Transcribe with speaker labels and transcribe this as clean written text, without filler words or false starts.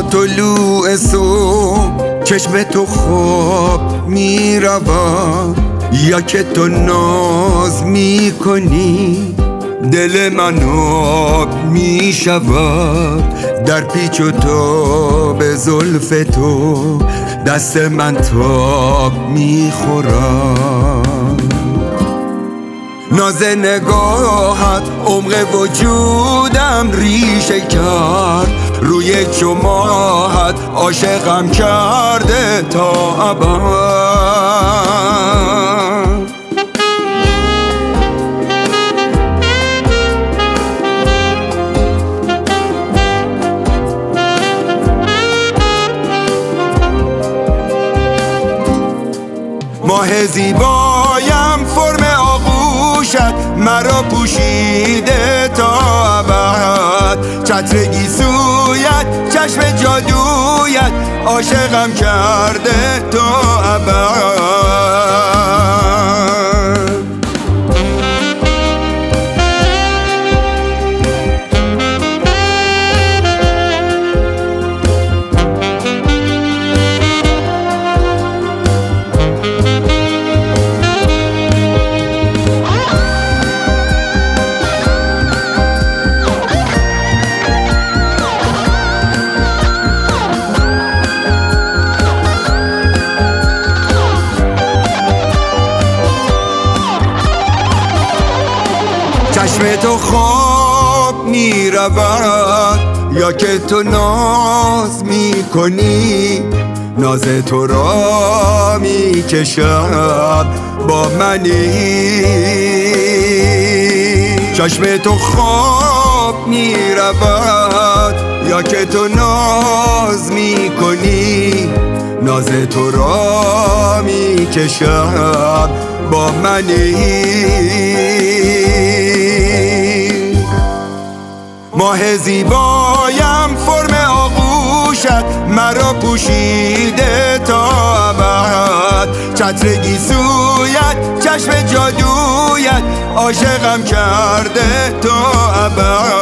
Speaker 1: طلوع صبح چشم تو خواب می رود، یا که تو ناز می کنی دل من آب می شود. در پیچ و تاب زلف تو دست من تاب می خورد. ناز نگاهت عمق وجودم ریشه کرد، روی چماهت عاشقم کرده تا ابد. ماه زیبایم فرم آغوشت مرا پوشیده تا ابد. چتر گیسویت چشم جادویت عاشقم کرده تا ابد. چشم تو خواب می رود، یا که تو ناز می کنی ناز تو را می کشم با منی. چشم تو خواب می رود، یا که تو ناز می کنی ناز تو را می کشم با منی. ماه زیبایم فرم آغوشت مرا پوشیده تا ابد. چتر گیسویت چشم جادویت عاشقم کرده تا ابد.